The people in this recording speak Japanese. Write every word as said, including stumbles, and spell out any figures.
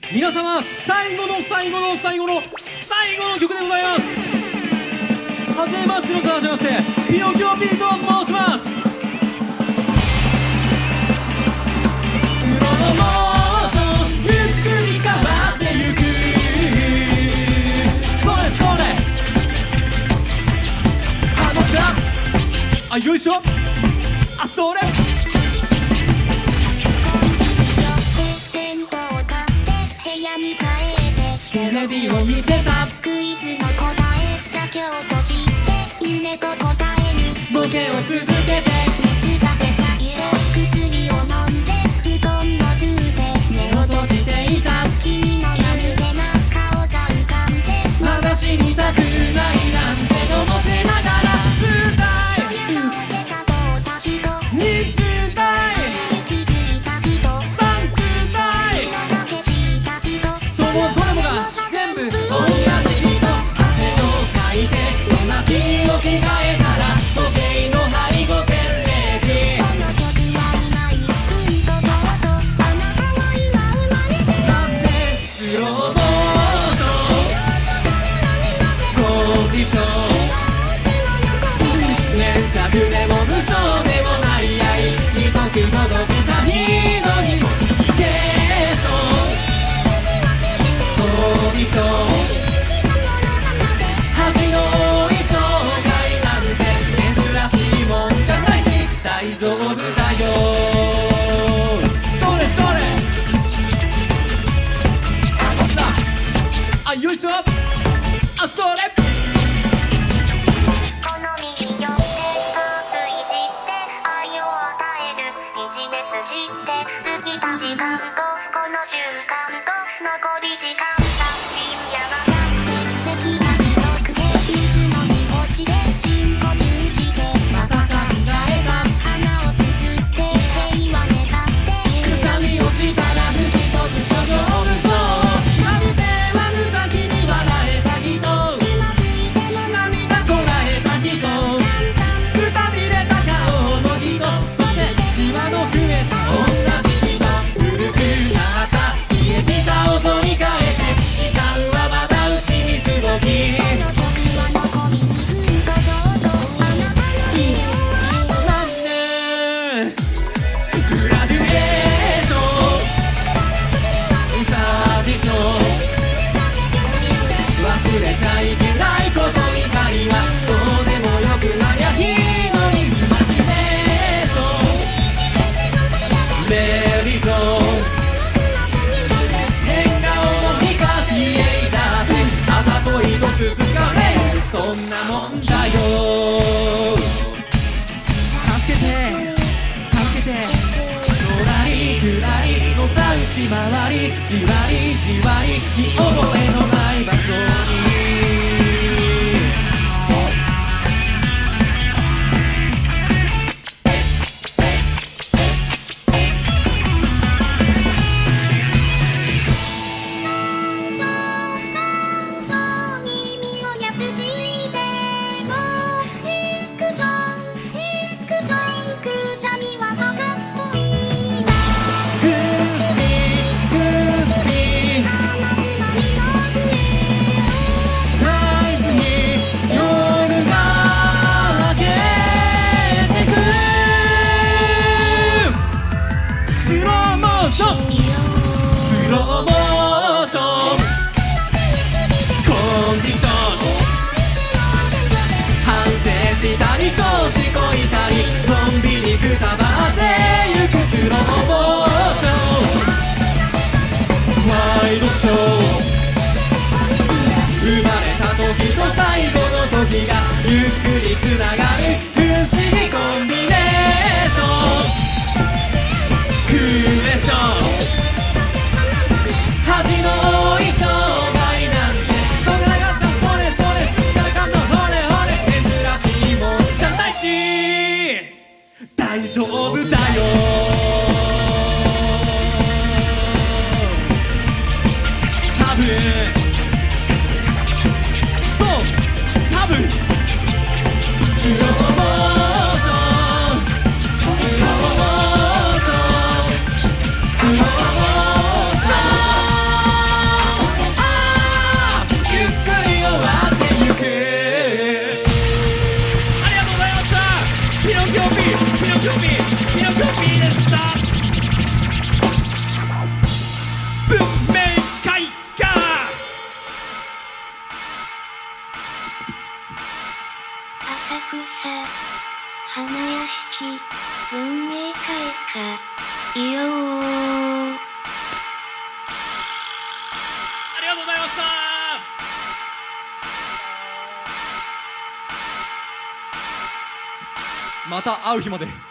皆様最後の最後の最後の最後の曲でございます。はじめましての人はじめまして、ピノキオ P と申します。スローモーションゆっくり変わってゆく、それそれあのしゃあよいしょあそれテレビを見てたクイズの答えだけをとして夢と答えるボケを続けて熱が出ちゃって薬を飲んで布団のルーで目を閉じていた君の間抜けな顔が浮かんでまだ死にたくないなんてのぼせながらずたいその顔で誘った人にじゅうだい口に気づいた人さんじゅうだい色が消した人そのどれもが全部同じ人汗をかいて寝巻きを着替えたら時計の針ごぜんれいじこの曲は今いうんとちょうどあなたは今生まれてなんでスローモーションコンディション粘着でも無償でもないやいひどく届けた日のにモチベーションコンディション恥の多い紹介なんて珍しいもんじゃないし大丈夫だよそれそれあよいしょあそれこの右寄って遠くいじって愛を与えるビジネスして過ぎた時間とこの瞬間と残り時間さ深夜がやって席が広くて水飲み干しで深呼吸してまた考えた花をすすって平和願ってくしゃみをしたら吹き飛ぶ諸行無常かつては無邪気に笑えた人つまずいても涙こらえた人くたびれた顔の人そしてシワの増えた同じ人古くなった冷えピタを取り替えて時間はまだ牛につどきこの曲は残りにふんとちょうどあなたの寿命はなんでグラデュエーションウサディション忘れちゃいけないこと以外はどうでもよくなりゃいいのにイマジネーションレリゾン変顔の光イエイだってあざといとつつかれるそんなもんだよ助けて助けてのらりくらりのたうち回りじわりじわり見覚えのない場所に感傷に身をやつしてもフィクションフィクションくしゃみはバカっぽいなグースビーグースビー鼻づまりの笛ショピーでした。文明開化。 浅草花屋敷文明開化いよー。 ありがとうございました。また会う日まで。